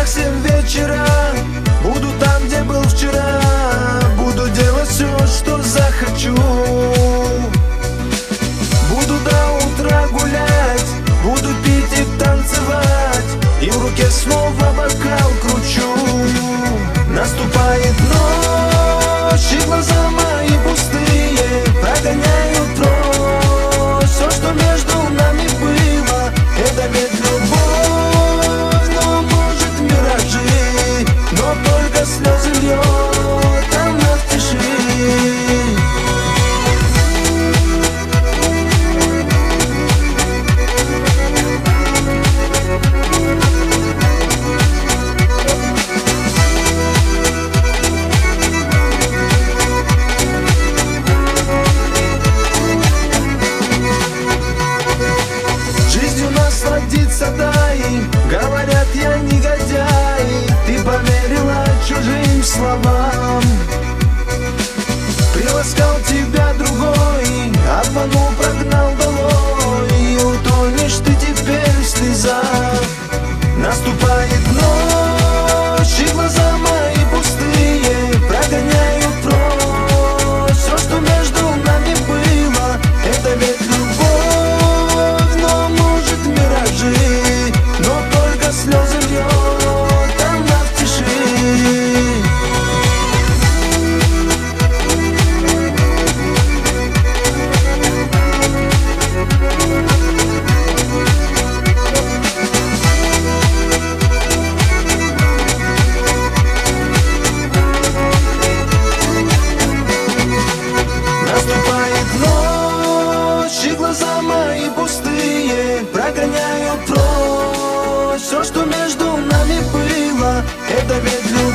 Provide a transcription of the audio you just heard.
часах 7 вечера. Буду там, где был вчера. Буду делать все, что захочу. Буду до утра гулять, буду пить и танцевать, и в руке снова бокал кручу. Наступает ночь, и глаза мои пустые прогоняют прочь все, что между нами было. Это ведь любовь, но может миражи, но только слезы льет она в тиши. Дай, говорят, я негодяй, ты поверила чужим словам. Приласкал тебя другой, обманул, прогнал долой, и утонешь ты теперь в слезах. Наступает ночь, и глаза мои пустые прогоняют прочь все, что между нами было. Это ведь любовь, но может миражи, но только слезы льет она в тиши. Наступает ночь, и глаза мои пустые прогоняют прочь все, что между нами было. Это ведь любовь.